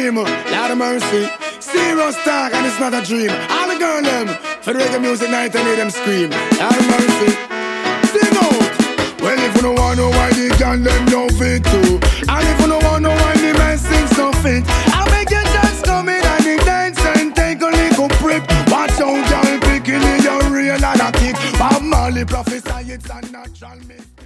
dream. Lord of mercy. Serious talk and it's not a dream. All the girl them for the reggae music night and hear them scream. Lord of mercy. Sing out. Well, if you don't want to know why the girl them don't fit too, and if you don't want to know why the man sings so fit, I make you just come in and the dance and take a little prep. Watch out, y'all picking in your real and a kick. Bob Marley prophesy it's a natural myth.